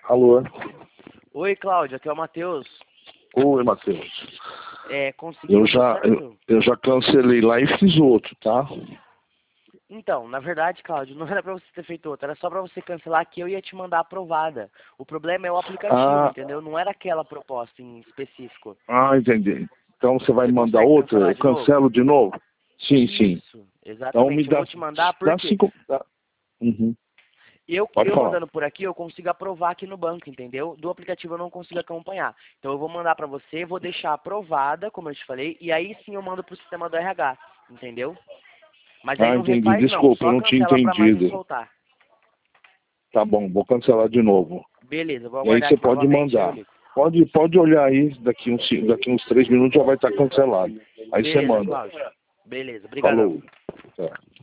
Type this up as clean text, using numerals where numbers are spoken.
Alô? Oi, Cláudio, aqui é o Matheus. Oi, Matheus. Conseguiu? Eu já cancelei lá e fiz outro, tá? Então, na verdade, Cláudio, não era pra você ter feito outro, era só pra você cancelar que eu ia te mandar aprovada. O problema é o aplicativo, entendeu? Não era aquela proposta em específico. Entendi. Então você vai me mandar consegue outra? cancelar Eu de novo? cancelo de novo? Sim, sim. Isso, Então me exatamente. Eu dá, vou te mandar dá porque cinco... Uhum. eu Pode falar. mandando por aqui, eu consigo aprovar aqui no banco, entendeu? Do aplicativo eu não consigo acompanhar. Então eu vou mandar pra você, vou deixar aprovada, como eu te falei, e aí sim eu mando pro sistema do RH, entendeu? Mas aí não Entendi. refaz não, Desculpa, eu só não tinha cancela pra mais não entendido. soltar. Tá bom, vou cancelar de novo. Beleza, vou E aí aguardar você aqui pode novamente, eu mandar. ligo. Pode olhar aí, daqui uns 3 minutos já vai estar cancelado. Aí você Beleza, manda. Cláudio. Beleza, brigadão. Falou. Tá.